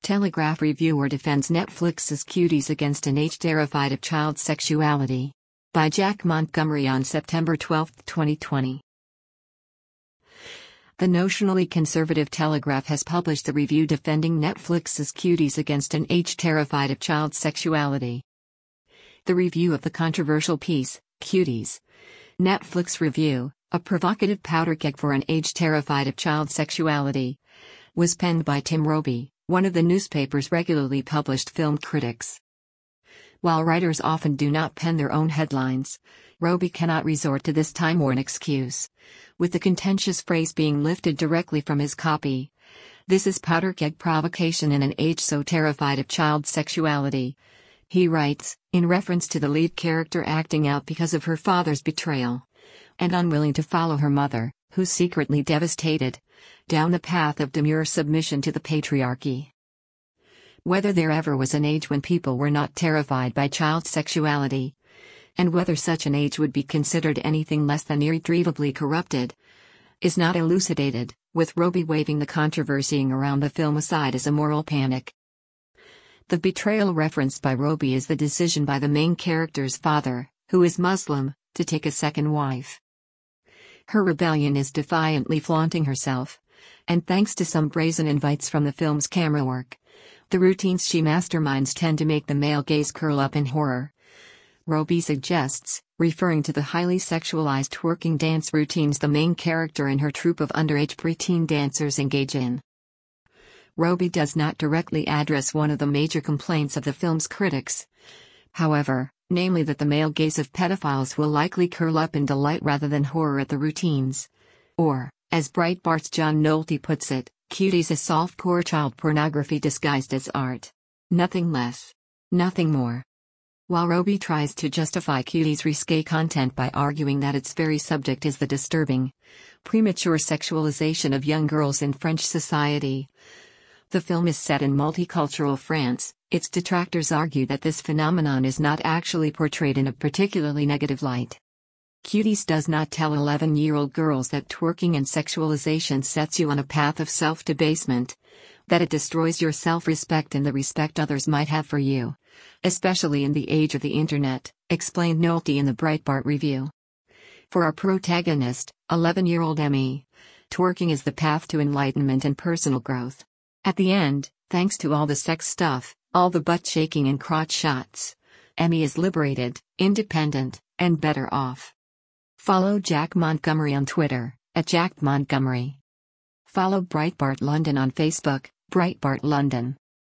Telegraph reviewer defends Netflix's Cuties against an age terrified of child sexuality. By Jack Montgomery on September 12, 2020. The notionally conservative Telegraph has published the review defending Netflix's Cuties against an age terrified of child sexuality. The review of the controversial piece, Cuties. Netflix Review, a provocative powder keg for an age terrified of child sexuality, was penned by Tim Robey, one of the newspaper's regularly published film critics. While writers often do not pen their own headlines, Robey cannot resort to this time-worn excuse, with the contentious phrase being lifted directly from his copy. This is powder keg provocation in an age so terrified of child sexuality, he writes, in reference to the lead character acting out because of her father's betrayal, and unwilling to follow her mother, who's secretly devastated, down the path of demure submission to the patriarchy. Whether there ever was an age when people were not terrified by child sexuality, and whether such an age would be considered anything less than irretrievably corrupted, is not elucidated, with Robey waving the controversy around the film aside as a moral panic. The betrayal referenced by Robey is the decision by the main character's father, who is Muslim, to take a second wife. Her rebellion is defiantly flaunting herself, and thanks to some brazen invites from the film's camera work, the routines she masterminds tend to make the male gaze curl up in horror. Robey suggests, referring to the highly sexualized twerking dance routines the main character and her troupe of underage preteen dancers engage in. Robey does not directly address one of the major complaints of the film's critics, however, namely that the male gaze of pedophiles will likely curl up in delight rather than horror at the routines. Or, as Breitbart's John Nolte puts it, Cuties is softcore child pornography disguised as art. Nothing less. Nothing more. While Robey tries to justify Cuties' risque content by arguing that its very subject is the disturbing, premature sexualization of young girls in French society, the film is set in multicultural France. Its detractors argue that this phenomenon is not actually portrayed in a particularly negative light. Cuties does not tell 11-year-old girls that twerking and sexualization sets you on a path of self-debasement, that it destroys your self-respect and the respect others might have for you, especially in the age of the internet, explained Nolte in the Breitbart review. For our protagonist, 11-year-old Emmy, twerking is the path to enlightenment and personal growth. At the end, thanks to all the sex stuff, all the butt shaking and crotch shots, Emmy is liberated, independent, and better off. Follow Jack Montgomery on Twitter, @JackMontgomery. Follow Breitbart London on Facebook, Breitbart London.